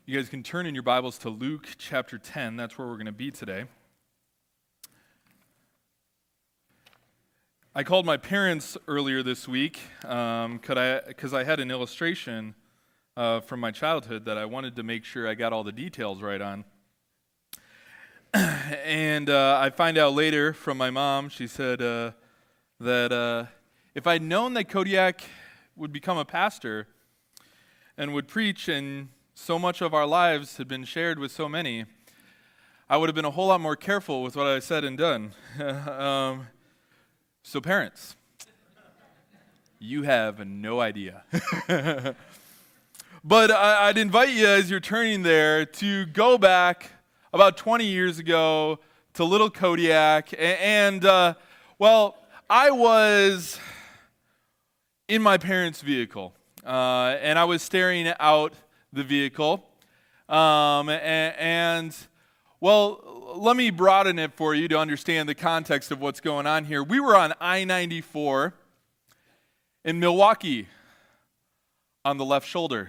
You guys can turn in your Bibles to Luke chapter 10. That's where we're going to be today. I called my parents earlier this week because I had an illustration from my childhood that I wanted to make sure I got all the details right on. And I find out later from my mom, she said that if I'd known that Kodiak would become a pastor and would preach, and so much of our lives had been shared with so many, I would have been a whole lot more careful with what I said and done. So parents, you have no idea. But I'd invite you, as you're turning there, to go back about 20 years ago to little Kodiak. And I was in my parents' vehicle, and I was staring out the vehicle. Let me broaden it for you to understand the context of what's going on here. We were on I-94 in Milwaukee on the left shoulder.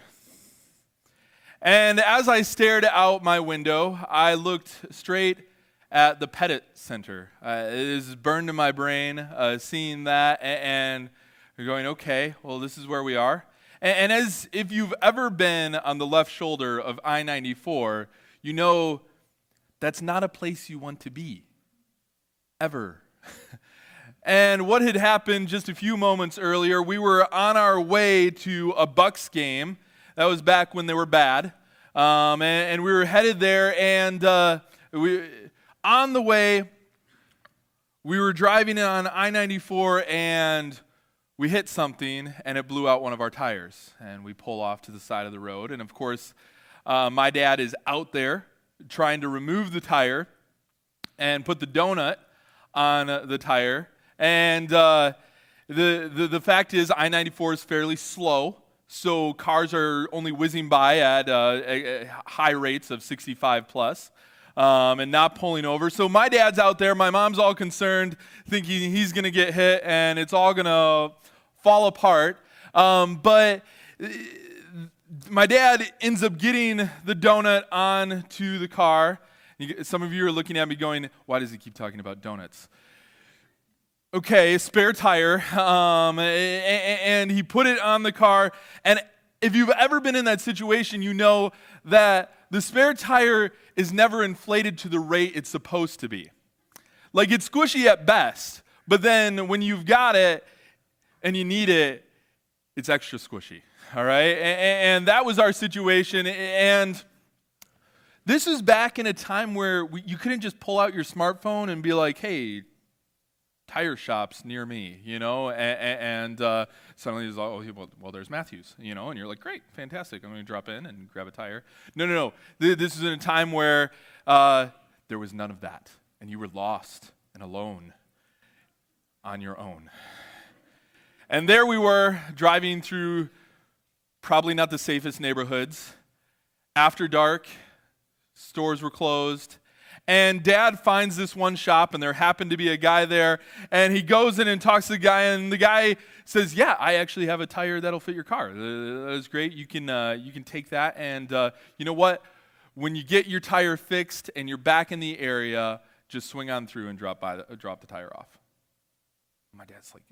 And as I stared out my window, I looked straight at the Pettit Center. It is burned in my brain, seeing that, and going, okay, well, this is where we are. And as if you've ever been on the left shoulder of I-94, you know that's not a place you want to be, ever. And what had happened just a few moments earlier, we were on our way to a Bucks game. That was back when they were bad. And we were headed there, and on the way, we were driving on I-94, and we hit something, and it blew out one of our tires. And we pull off to the side of the road. And, of course, my dad is out there trying to remove the tire and put the donut on the tire. And the fact is, I-94 is fairly slow, so cars are only whizzing by at high rates of 65 plus. And not pulling over. So my dad's out there, my mom's all concerned, thinking he's going to get hit and it's all going to fall apart. But my dad ends up getting the donut onto the car. Some of you are looking at me going, why does he keep talking about donuts? Okay, spare tire, and he put it on the car. And if you've ever been in that situation, you know that the spare tire is never inflated to the rate it's supposed to be. Like, it's squishy at best, but then when you've got it and you need it, it's extra squishy, all right? And that was our situation, and this is back in a time where you couldn't just pull out your smartphone and be like, hey, tire shops near me, you know, and suddenly it's well, there's Matthews, you know, and you're like, great, fantastic, I'm going to drop in and grab a tire. No. This is in a time where there was none of that, and you were lost and alone on your own. And there we were, driving through probably not the safest neighborhoods. After dark, stores were closed. And Dad finds this one shop, and there happened to be a guy there, and he goes in and talks to the guy, and the guy says, yeah, I actually have a tire that'll fit your car. That is great. You can take that, and you know what? When you get your tire fixed and you're back in the area, just swing on through and drop the tire off. My dad's like,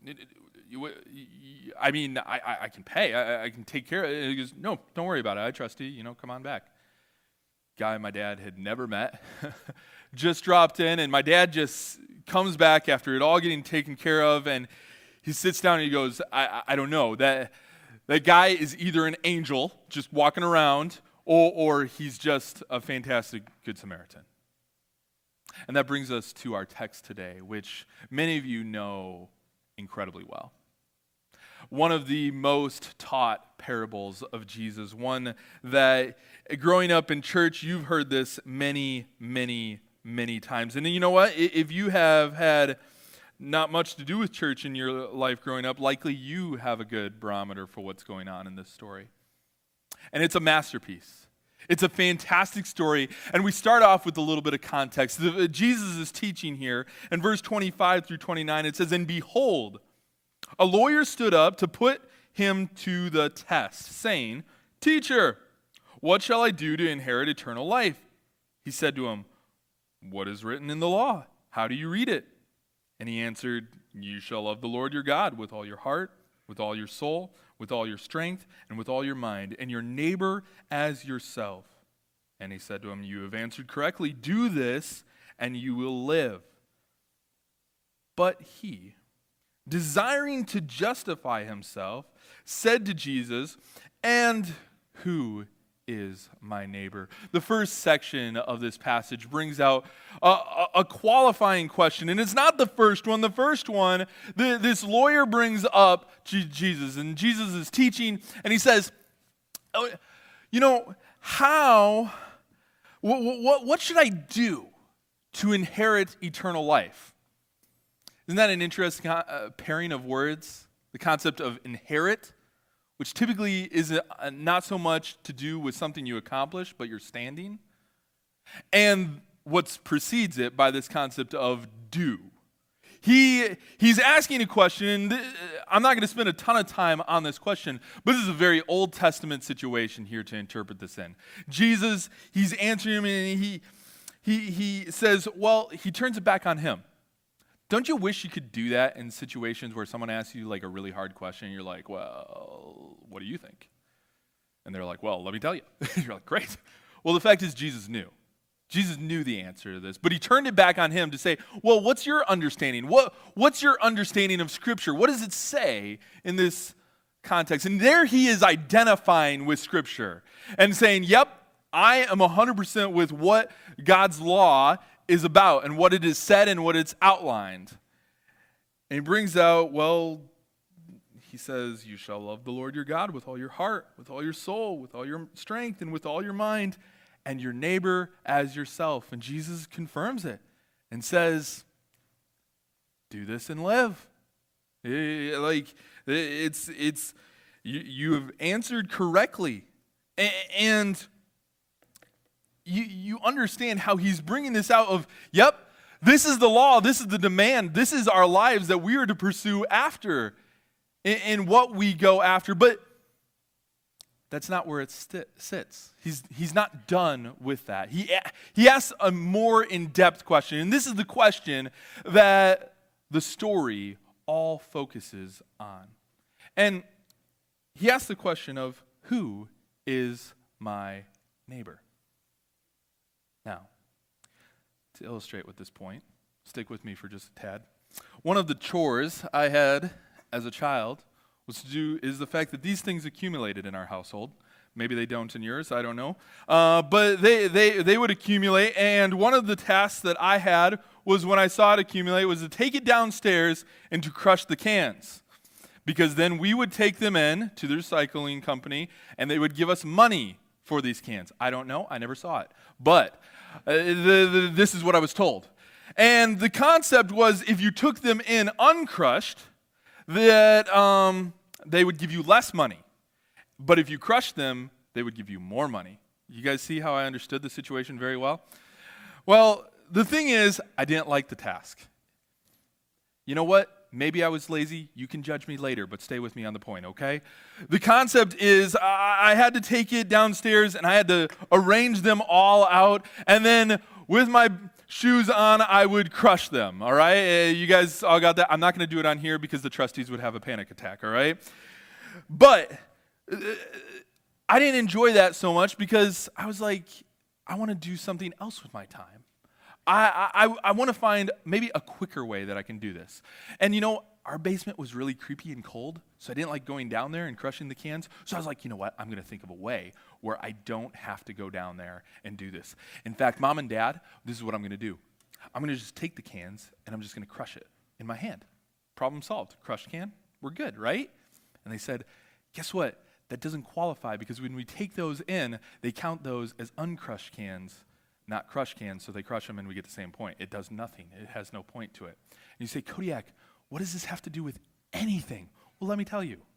I can pay. I can take care of it. He goes, no, don't worry about it. I trust you. You know, come on back. Guy my dad had never met just dropped in, and my dad just comes back after it all getting taken care of, and he sits down and he goes, I don't know, that guy is either an angel just walking around or he's just a fantastic Good Samaritan. And that brings us to our text today, which many of you know incredibly well. One of the most taught parables of Jesus, one that growing up in church, you've heard this many, many, many times. And you know what? If you have had not much to do with church in your life growing up, likely you have a good barometer for what's going on in this story. And it's a masterpiece. It's a fantastic story, and we start off with a little bit of context. Jesus is teaching here, in verse 25 through 29, it says, and behold, a lawyer stood up to put him to the test, saying, Teacher, what shall I do to inherit eternal life? He said to him, what is written in the law? How do you read it? And he answered, you shall love the Lord your God with all your heart, with all your soul, with all your strength, and with all your mind, and your neighbor as yourself. And he said to him, you have answered correctly. Do this, and you will live. But he, desiring to justify himself, said to Jesus, and who is my neighbor? The first section of this passage brings out a qualifying question, and it's not the first one. The first one, this lawyer brings up Jesus, and Jesus is teaching, and he says, what should I do to inherit eternal life? Isn't that an interesting pairing of words? The concept of inherit, which typically is not so much to do with something you accomplish, but your standing. And what precedes it by this concept of do. He's asking a question, and I'm not going to spend a ton of time on this question, but this is a very Old Testament situation here to interpret this in. Jesus, he's answering him, and he says, well, he turns it back on him. Don't you wish you could do that in situations where someone asks you like a really hard question and you're like, well, what do you think? And they're like, well, let me tell you. You're like, great. Well, the fact is Jesus knew. Jesus knew the answer to this, but he turned it back on him to say, well, what's your understanding? What's your understanding of Scripture? What does it say in this context? And there he is identifying with Scripture and saying, yep, I am 100% with what God's law is about and what it is said and what it's outlined. And he brings out, well, he says, you shall love the Lord your God with all your heart, with all your soul, with all your strength, and with all your mind, and your neighbor as yourself. And Jesus confirms it and says, do this and live. You have answered correctly. And you understand how he's bringing this out of, yep, this is the law, this is the demand, this is our lives that we are to pursue after, in what we go after. But that's not where it sits. He's not done with that. He asks a more in-depth question, and this is the question that the story all focuses on. And he asks the question of, who is my neighbor? Now, to illustrate with this point, stick with me for just a tad. One of the chores I had as a child is the fact that these things accumulated in our household. Maybe they don't in yours, I don't know. But they would accumulate, and one of the tasks that I had was, when I saw it accumulate, was to take it downstairs and to crush the cans. Because then we would take them in to the recycling company, and they would give us money for these cans. I don't know, I never saw it. But this is what I was told. And the concept was, if you took them in uncrushed, that they would give you less money. But if you crushed them, they would give you more money. You guys see how I understood the situation very well? Well, the thing is, I didn't like the task. You know what? Maybe I was lazy. You can judge me later, but stay with me on the point, okay? The concept is, I had to take it downstairs and I had to arrange them all out, and then with my shoes on, I would crush them, all right? You guys all got that? I'm not going to do it on here because the trustees would have a panic attack, all right? But I didn't enjoy that so much because I was like, I want to do something else with my time. I want to find maybe a quicker way that I can do this. And our basement was really creepy and cold, so I didn't like going down there and crushing the cans. So I was like, you know what? I'm going to think of a way where I don't have to go down there and do this. In fact, Mom and Dad, this is what I'm going to do. I'm going to just take the cans and I'm just going to crush it in my hand. Problem solved. Crushed can, we're good, right? And they said, guess what? That doesn't qualify because when we take those in, they count those as uncrushed cans, not crushed cans, so they crush them and we get the same point. It does nothing. It has no point to it. And you say, Kodiak, what does this have to do with anything? Well, let me tell you.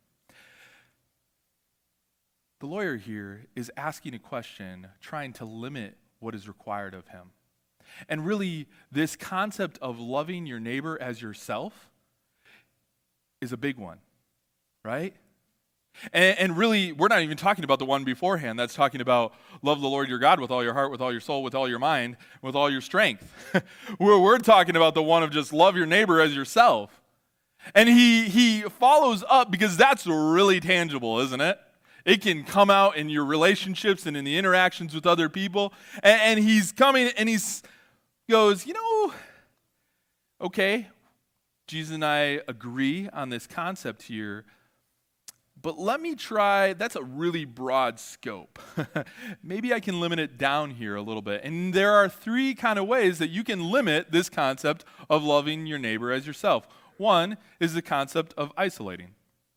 The lawyer here is asking a question, trying to limit what is required of him. And really, this concept of loving your neighbor as yourself is a big one, right? And really, we're not even talking about the one beforehand. That's talking about love the Lord your God with all your heart, with all your soul, with all your mind, with all your strength. We're talking about the one of just love your neighbor as yourself. And he follows up because that's really tangible, isn't it? It can come out in your relationships and in the interactions with other people. And he's coming and goes, okay, Jesus and I agree on this concept here, but let me try, that's a really broad scope. Maybe I can limit it down here a little bit. And there are three kind of ways that you can limit this concept of loving your neighbor as yourself. One is the concept of isolating.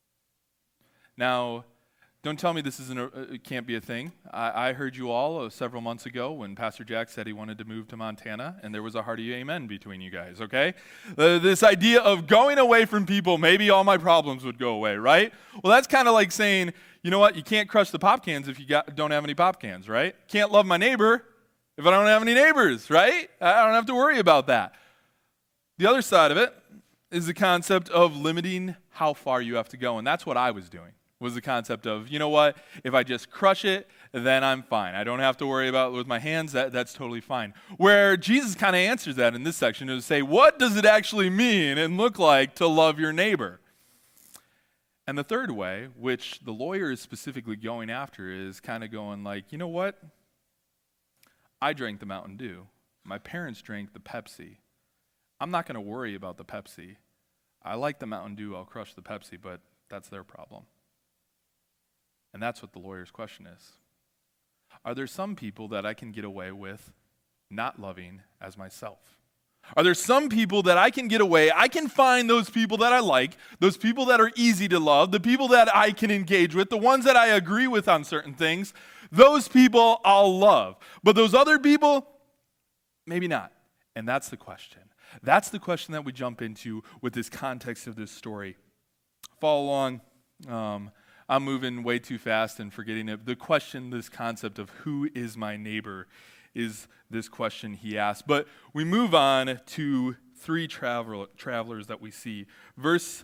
Now, don't tell me this it can't be a thing. I heard you all several months ago when Pastor Jack said he wanted to move to Montana, and there was a hearty amen between you guys, okay? This idea of going away from people, maybe all my problems would go away, right? Well, that's kind of like saying, you know what, you can't crush the pop cans if you don't have any pop cans, right? Can't love my neighbor if I don't have any neighbors, right? I don't have to worry about that. The other side of it is the concept of limiting how far you have to go, and that's what I was doing. Was the concept of, you know what, if I just crush it, then I'm fine. I don't have to worry about it with my hands, that's totally fine. Where Jesus kind of answers that in this section is to say, what does it actually mean and look like to love your neighbor? And the third way, which the lawyer is specifically going after, is kind of going like, you know what, I drank the Mountain Dew. My parents drank the Pepsi. I'm not going to worry about the Pepsi. I like the Mountain Dew, I'll crush the Pepsi, but that's their problem. And that's what the lawyer's question is. Are there some people that I can get away with not loving as myself? Are there some people that I can get away, I can find those people that I like, those people that are easy to love, the people that I can engage with, the ones that I agree with on certain things, those people I'll love. But those other people, maybe not. And that's the question. That's the question that we jump into with this context of this story. Follow along. I'm moving way too fast and forgetting it. The question, this concept of who is my neighbor, is this question he asked. But we move on to three travelers that we see. Verses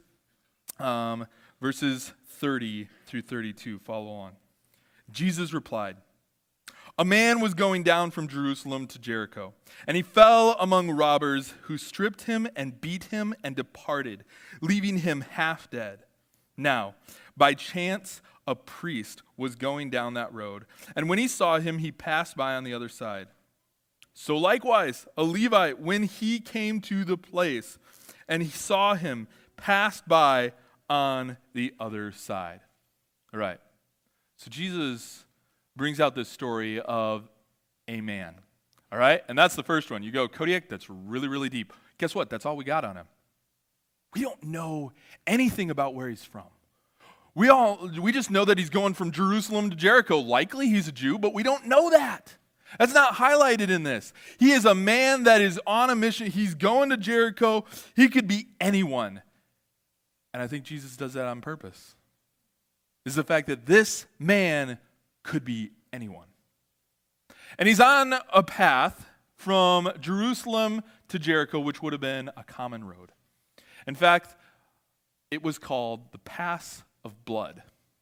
30 through 32. Follow on. Jesus replied, "A man was going down from Jerusalem to Jericho, and he fell among robbers who stripped him and beat him and departed, leaving him half dead. Now, by chance, a priest was going down that road, and when he saw him, he passed by on the other side. So likewise, a Levite, when he came to the place, and he saw him, passed by on the other side." All right. So Jesus brings out this story of a man. All right? And that's the first one. You go, Kodiak, that's really, really deep. Guess what? That's all we got on him. We don't know anything about where he's from. We just know that he's going from Jerusalem to Jericho. Likely he's a Jew, but we don't know that. That's not highlighted in this. He is a man that is on a mission. He's going to Jericho. He could be anyone. And I think Jesus does that on purpose. Is the fact that this man could be anyone. And he's on a path from Jerusalem to Jericho, which would have been a common road. In fact, it was called the Pass of Blood.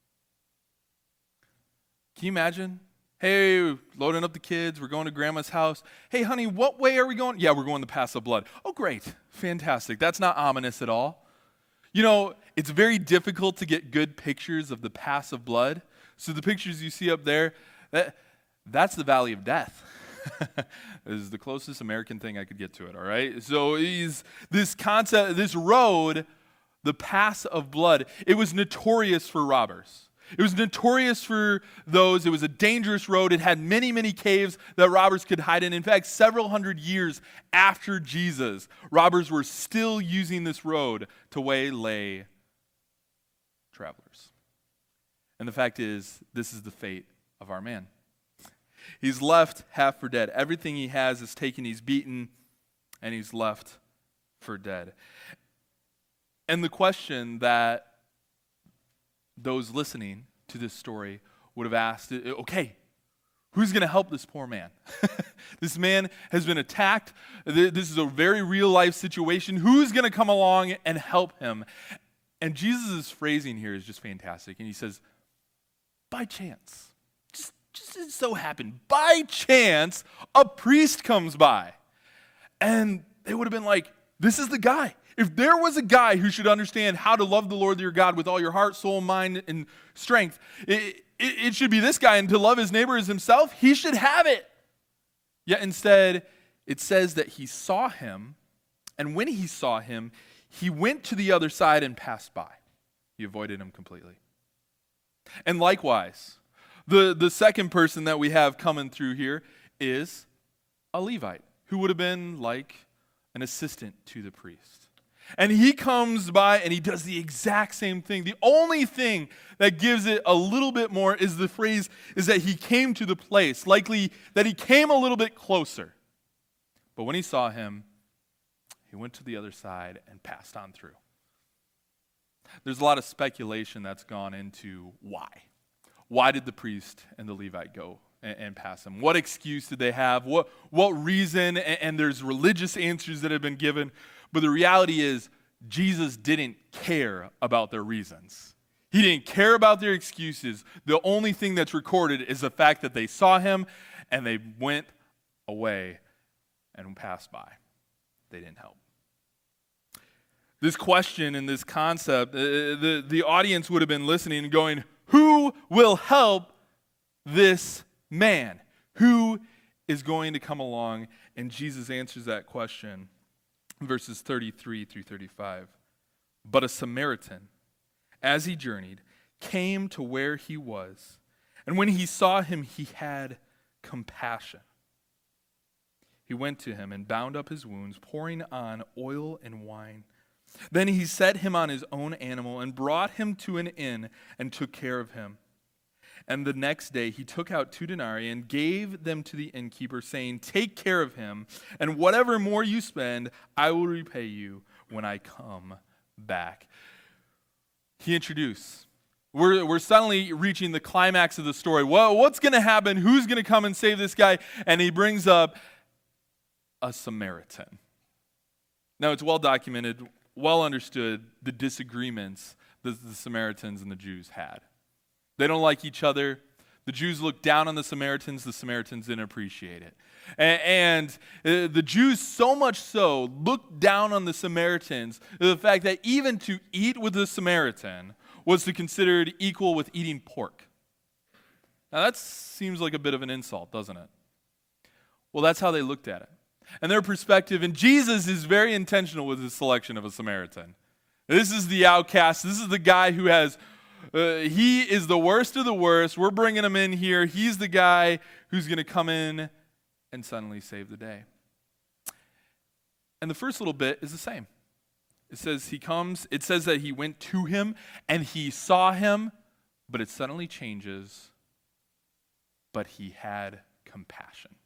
Can you imagine? Hey, loading up the kids, we're going to grandma's house. Hey, honey, what way are we going? Yeah, we're going the Pass of Blood. Oh, great. Fantastic. That's not ominous at all. You know, it's very difficult to get good pictures of the Pass of Blood. So the pictures you see up there, that's the Valley of Death. This is the closest American thing I could get to it, all right? So this concept, this road, the Pass of Blood, it was notorious for robbers. It was notorious for those. It was a dangerous road. It had many, many caves that robbers could hide in. In fact, several hundred years after Jesus, robbers were still using this road to waylay travelers. And the fact is, this is the fate of our man. He's left half for dead. Everything he has is taken, he's beaten, and he's left for dead. And the question that those listening to this story would have asked, okay, who's going to help this poor man? This man has been attacked. This is a very real life situation. Who's going to come along and help him? And Jesus' phrasing here is just fantastic. And he says, by chance, just it so happened, by chance, a priest comes by. And they would have been like, this is the guy. If there was a guy who should understand how to love the Lord your God with all your heart, soul, mind, and strength, it should be this guy. And to love his neighbor as himself, he should have it. Yet instead, it says that he saw him, and when he saw him, he went to the other side and passed by. He avoided him completely. And likewise, the second person that we have coming through here is a Levite, who would have been like an assistant to the priest. And he comes by and he does the exact same thing. The only thing that gives it a little bit more is the phrase is that he came to the place, likely that he came a little bit closer. But when he saw him, he went to the other side and passed on through. There's a lot of speculation that's gone into why. Why did the priest and the Levite go and pass him? What excuse did they have? What reason? And there's religious answers that have been given. But the reality is, Jesus didn't care about their reasons. He didn't care about their excuses. The only thing that's recorded is the fact that they saw him and they went away and passed by. They didn't help. This question and this concept, the audience would have been listening and going, who will help this man? Who is going to come along? And Jesus answers that question in verses 33 through 35. But a Samaritan, as he journeyed, came to where he was. And when he saw him, he had compassion. He went to him and bound up his wounds, pouring on oil and wine. Then he set him on his own animal and brought him to an inn and took care of him. And the next day he took out 2 denarii and gave them to the innkeeper, saying, take care of him, and whatever more you spend, I will repay you when I come back. He introduced. We're suddenly reaching the climax of the story. Well, what's going to happen? Who's going to come and save this guy? And he brings up a Samaritan. Now, it's well documented, well understood, the disagreements that the Samaritans and the Jews had. They don't like each other. The Jews looked down on the Samaritans didn't appreciate it. And the Jews so much so looked down on the Samaritans, the fact that even to eat with a Samaritan was considered equal with eating pork. Now that seems like a bit of an insult, doesn't it? Well, that's how they looked at it. And their perspective, and Jesus is very intentional with his selection of a Samaritan. This is the outcast. This is the guy who has, he is the worst of the worst. We're bringing him in here. He's the guy who's going to come in and suddenly save the day. And the first little bit is the same. It says he comes, it says that he went to him and he saw him, but it suddenly changes, but he had compassion.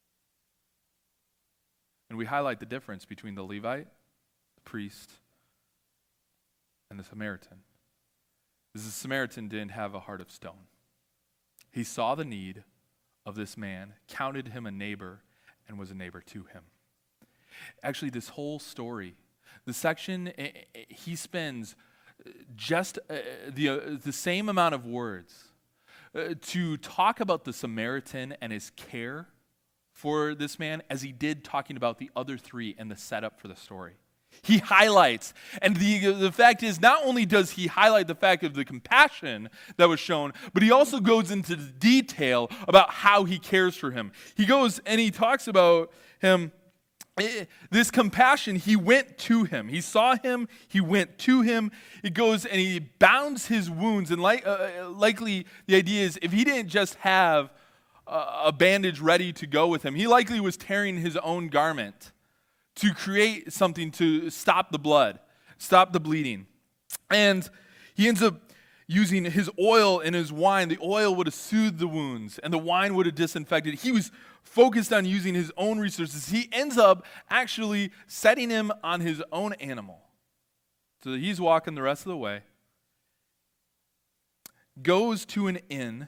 And we highlight the difference between the Levite, the priest, and the Samaritan. Because the Samaritan didn't have a heart of stone. He saw the need of this man, counted him a neighbor, and was a neighbor to him. Actually, this whole story, the section, he spends just the same amount of words to talk about the Samaritan and his care for this man as he did talking about the other 3 and the setup for the story. He highlights, and the fact is, not only does he highlight the fact of the compassion that was shown, but he also goes into the detail about how he cares for him. He goes and he talks about him, this compassion, he went to him. He saw him, he went to him. It goes and he bounds his wounds, and likely the idea is if he didn't just have a bandage ready to go with him, he likely was tearing his own garment to create something to stop the blood, stop the bleeding. And he ends up using his oil and his wine. The oil would have soothed the wounds, and the wine would have disinfected. He was focused on using his own resources. He ends up actually setting him on his own animal. So that he's walking the rest of the way, goes to an inn,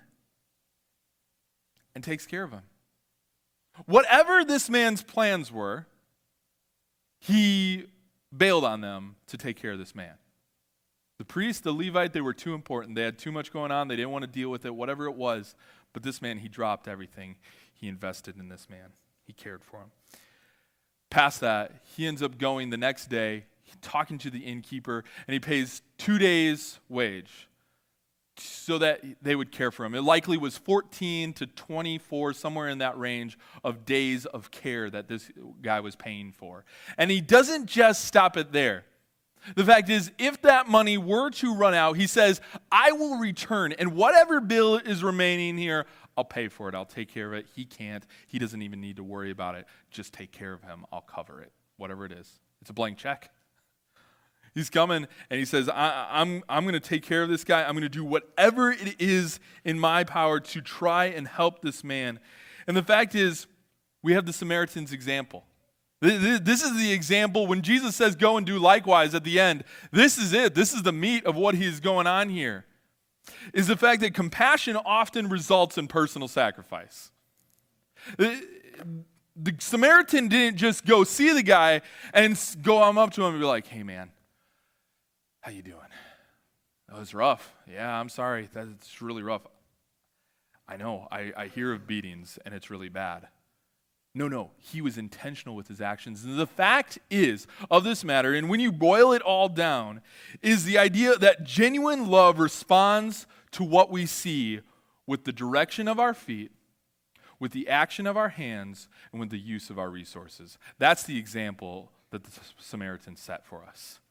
and takes care of him. Whatever this man's plans were, he bailed on them to take care of this man. The priest, the Levite, they were too important. They had too much going on. They didn't want to deal with it, whatever it was. But this man, he dropped everything. He invested in this man. He cared for him. Past that, he ends up going the next day, talking to the innkeeper, and he pays 2 days' wage so that they would care for him. It likely was 14 to 24, somewhere in that range of days of care that this guy was paying for. And he doesn't just stop it there. The fact is, if that money were to run out, he says, I will return, and whatever bill is remaining here, I'll pay for it. I'll take care of it. He can't. He doesn't even need to worry about it. Just take care of him. I'll cover it, whatever it is. It's a blank check. He's coming, and he says, I'm going to take care of this guy. I'm going to do whatever it is in my power to try and help this man. And the fact is, we have the Samaritan's example. This is the example when Jesus says, go and do likewise at the end. This is it. This is the meat of what is going on here, is the fact that compassion often results in personal sacrifice. The Samaritan didn't just go see the guy and go up to him and be like, hey man, how you doing? That was rough. Yeah, I'm sorry. That's really rough. I know. I hear of beatings and it's really bad. No, he was intentional with his actions. And the fact is of this matter, and when you boil it all down, is the idea that genuine love responds to what we see with the direction of our feet, with the action of our hands, and with the use of our resources. That's the example that the Samaritan set for us.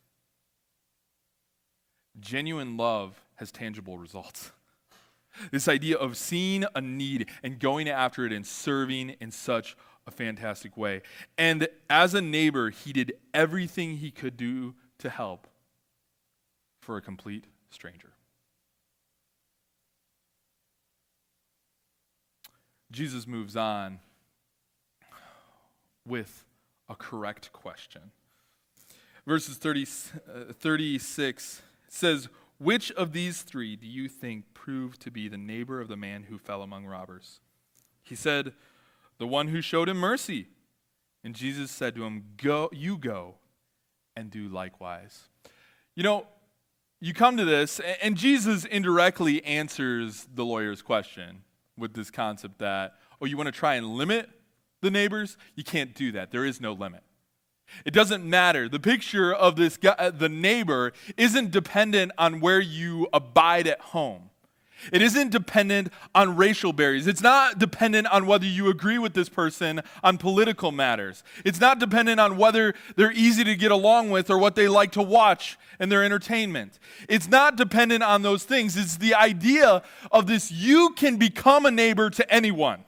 Genuine love has tangible results. This idea of seeing a need and going after it and serving in such a fantastic way. And as a neighbor, he did everything he could do to help for a complete stranger. Jesus moves on with a correct question. Verses 36 says, which of these three do you think proved to be the neighbor of the man who fell among robbers? He said, the one who showed him mercy. And Jesus said to him, go and do likewise. You know, you come to this, and Jesus indirectly answers the lawyer's question with this concept that, you want to try and limit the neighbors? You can't do that. There is no limit. It doesn't matter. The picture of this guy, the neighbor, isn't dependent on where you abide at home. It isn't dependent on racial barriers. It's not dependent on whether you agree with this person on political matters. It's not dependent on whether they're easy to get along with or what they like to watch in their entertainment. It's not dependent on those things. It's the idea of this: you can become a neighbor to anyone.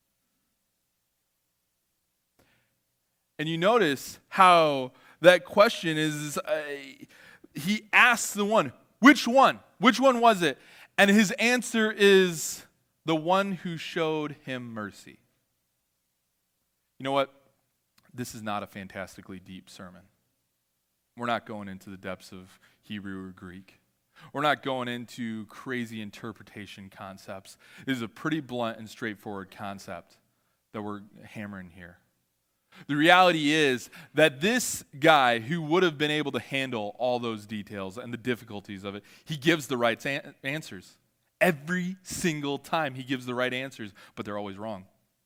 And you notice how that question is, he asks the one, which one? Which one was it? And his answer is the one who showed him mercy. You know what? This is not a fantastically deep sermon. We're not going into the depths of Hebrew or Greek. We're not going into crazy interpretation concepts. This is a pretty blunt and straightforward concept that we're hammering here. The reality is that this guy who would have been able to handle all those details and the difficulties of it, he gives the right answers. Every single time he gives the right answers, but they're always wrong.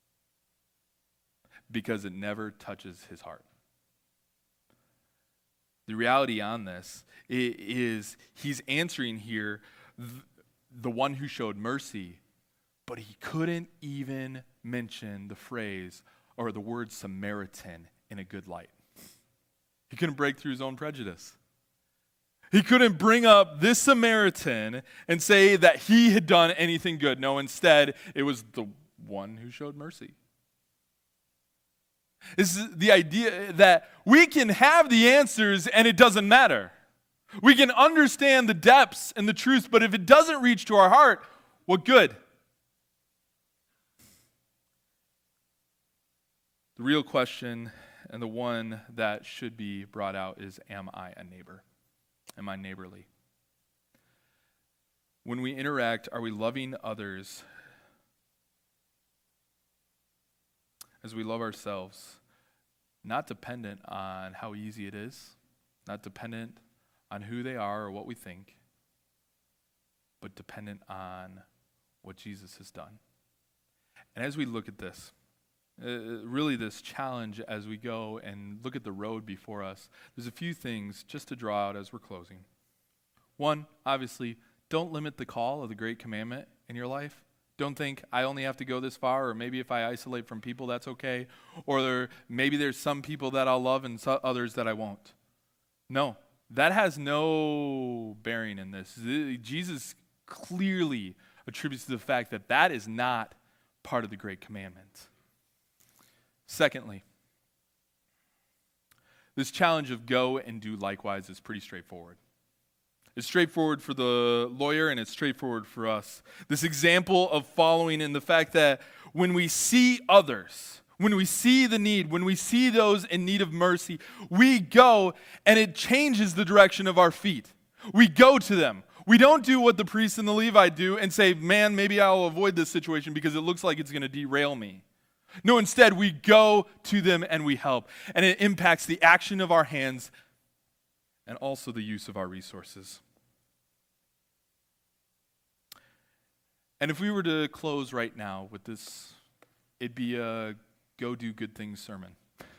Because it never touches his heart. The reality on this is he's answering here the one who showed mercy, but he couldn't even mention the phrase or the word Samaritan in a good light. He couldn't break through his own prejudice. He couldn't bring up this Samaritan and say that he had done anything good. No, instead, it was the one who showed mercy. This is the idea that we can have the answers and it doesn't matter. We can understand the depths and the truth, but if it doesn't reach to our heart, what good? The real question, and the one that should be brought out, is, am I a neighbor? Am I neighborly? When we interact, are we loving others as we love ourselves, not dependent on how easy it is, not dependent on who they are or what we think, but dependent on what Jesus has done. And as we look at this, really this challenge as we go and look at the road before us, there's a few things just to draw out as we're closing. One, obviously, don't limit the call of the great commandment in your life. Don't think, I only have to go this far, or maybe if I isolate from people, that's okay. Or maybe there's some people that I'll love and others that I won't. No, that has no bearing in this. Jesus clearly attributes to the fact that that is not part of the great commandment. Secondly, this challenge of go and do likewise is pretty straightforward. It's straightforward for the lawyer and it's straightforward for us. This example of following in the fact that when we see others, when we see the need, when we see those in need of mercy, we go and it changes the direction of our feet. We go to them. We don't do what the priest and the Levite do and say, man, maybe I'll avoid this situation because it looks like it's going to derail me. No, instead, we go to them and we help. And it impacts the action of our hands and also the use of our resources. And if we were to close right now with this, it'd be a go do good things sermon.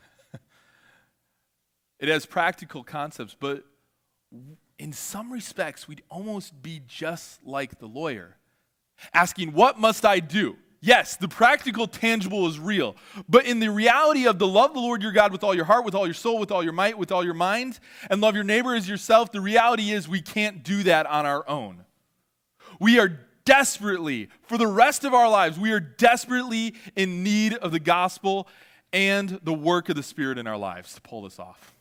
It has practical concepts, but in some respects, we'd almost be just like the lawyer, asking, what must I do? Yes, the practical, tangible is real. But in the reality of the love the Lord your God with all your heart, with all your soul, with all your might, with all your mind, and love your neighbor as yourself, the reality is we can't do that on our own. We are desperately, for the rest of our lives, we are desperately in need of the gospel and the work of the Spirit in our lives to pull this off.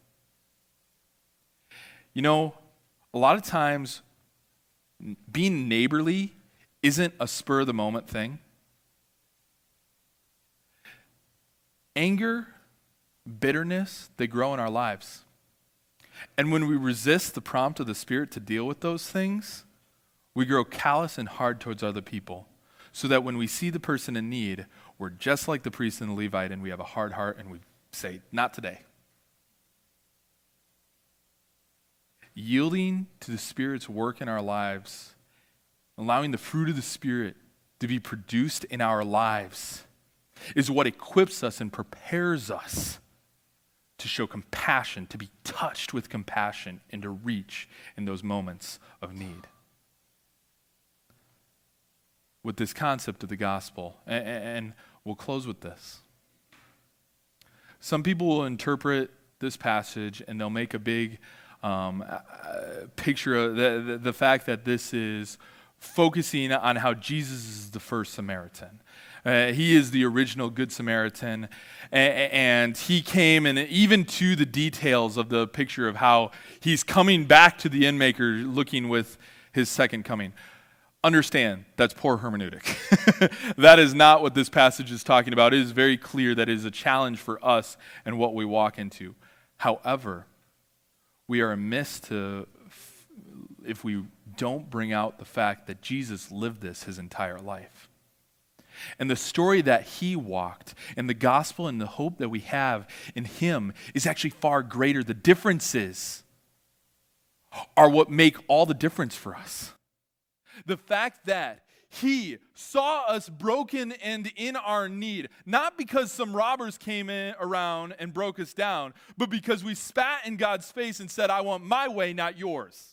You know, a lot of times, being neighborly isn't a spur-of-the-moment thing. Anger, bitterness, they grow in our lives. And when we resist the prompt of the Spirit to deal with those things, we grow callous and hard towards other people. So that when we see the person in need, we're just like the priest and the Levite and we have a hard heart and we say, not today. Yielding to the Spirit's work in our lives, allowing the fruit of the Spirit to be produced in our lives, is what equips us and prepares us to show compassion, to be touched with compassion, and to reach in those moments of need. With this concept of the gospel, and we'll close with this. Some people will interpret this passage and they'll make a big picture of the fact that this is focusing on how Jesus is the first Samaritan. He is the original Good Samaritan, and he came and even to the details of the picture of how he's coming back to the inn maker looking with his second coming. Understand, that's poor hermeneutic. That is not what this passage is talking about. It is very clear that it is a challenge for us and what we walk into. However, we are amiss if we don't bring out the fact that Jesus lived this his entire life. And the story that he walked and the gospel and the hope that we have in him is actually far greater. The differences are what make all the difference for us. The fact that he saw us broken and in our need, not because some robbers came in around and broke us down, but because we spat in God's face and said, I want my way, not yours.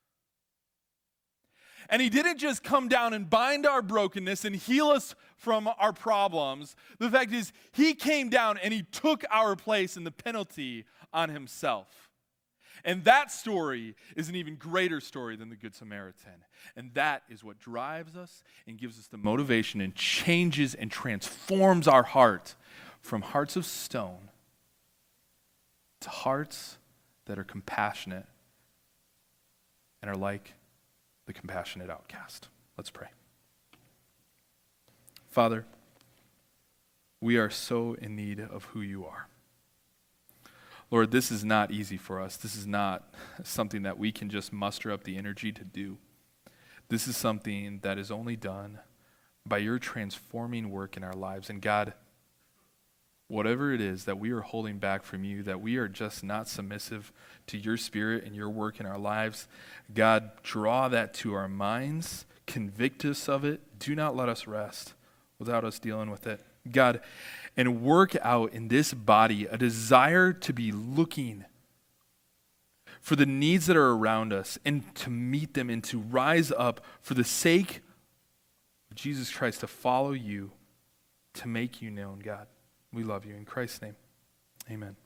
And he didn't just come down and bind our brokenness and heal us from our problems. The fact is, he came down and he took our place and the penalty on himself. And that story is an even greater story than the Good Samaritan. And that is what drives us and gives us the motivation and changes and transforms our heart from hearts of stone to hearts that are compassionate and are like the compassionate outcast. Let's pray. Father, we are so in need of who you are. Lord, this is not easy for us. This is not something that we can just muster up the energy to do. This is something that is only done by your transforming work in our lives. And God, whatever it is that we are holding back from you, that we are just not submissive to your Spirit and your work in our lives, God, draw that to our minds, convict us of it. Do not let us rest without us dealing with it. God, and work out in this body a desire to be looking for the needs that are around us and to meet them and to rise up for the sake of Jesus Christ, to follow you, to make you known, God. We love you. In Christ's name, amen.